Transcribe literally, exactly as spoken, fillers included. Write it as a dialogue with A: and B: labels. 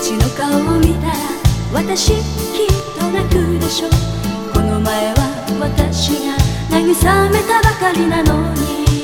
A: ちの顔を見たら私きっと泣くでしょう。この前は私が慰めたばかりなのに。